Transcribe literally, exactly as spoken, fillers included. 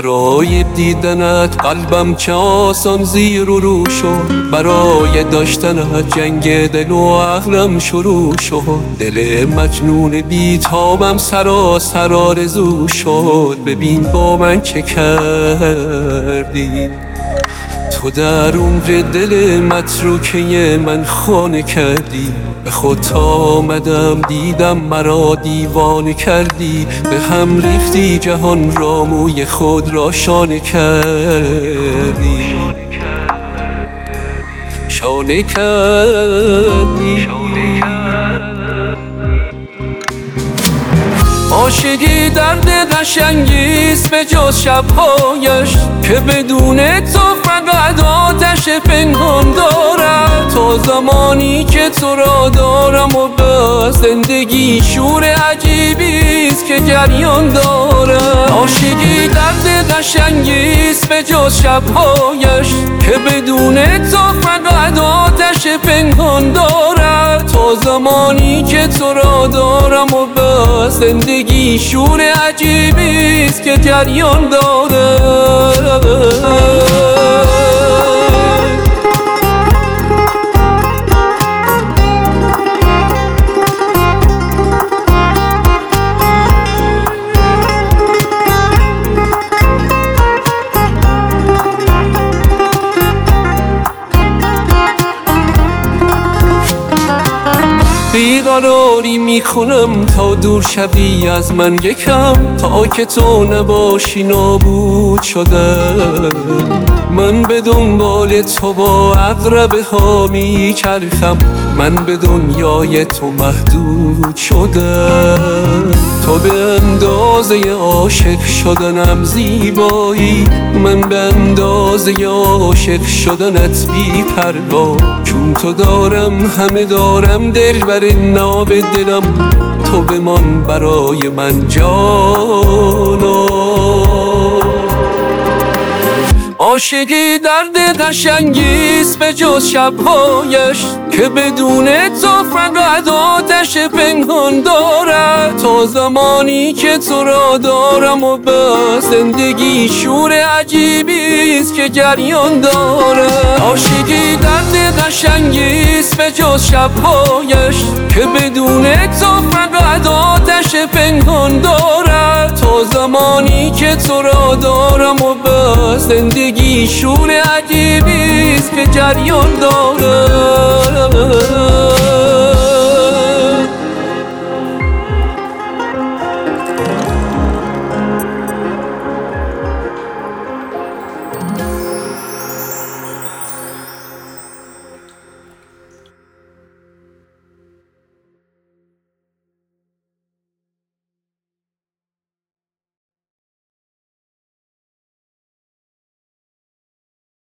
برای دیدنت قلبم چه آسان زیر و رو شد، برای داشتنت جنگ دل و عقلم شروع شد. دل مجنون بیتابم سراسر آرزو شد، ببین با من چه کردی. تو در عمر دل متروکه من خانه کردی، به خود آمدم دیدم مرا دیوانه کردی. به هم ریختی جهان را، موی خود را شانه کردی، شانه کردی. عاشقی درد قشنگیست به جز شبهایش، که بدون تو فقط آتش پنهان دارم. تا زمانی که تو را دارم و به زندگی شور عجیبیست که جریان دارم. عاشقی درد قشنگیست به جز شبهایش، که بدون تو فقط آتش پنهان دارم. تا زمانی که تو را دارم و به زندگی شور عجیبیست که جریان دارم. بیقراری میکنم تا دور شوی از من یکم، تا که تو نباشی نابود شدم. من به دنبال تو با عقربه ها میچرخم، من به دنیای تو محدود شدم. تو به اندازه عاشق شدنم زیبایی، من به اندازه عاشق شدنت بی پروا. چون تو دارم همه دارم، دل بر ناب دلم، تو بمان برای من جانا. عاشقی درد قشنگیست به جز شبهایش، که بدون تو فقط آتش پنهان دارد. تا زمانی که تو را دارم و به زندگی شور عجیبیست که جریان دارد. عاشقی درد قشنگیست به جز شبهایش، که بدون تو فقط آتش پنهان دارد. تا زمانی که تو را دارم و به زندگی شور عجیبیست که جریان دارد.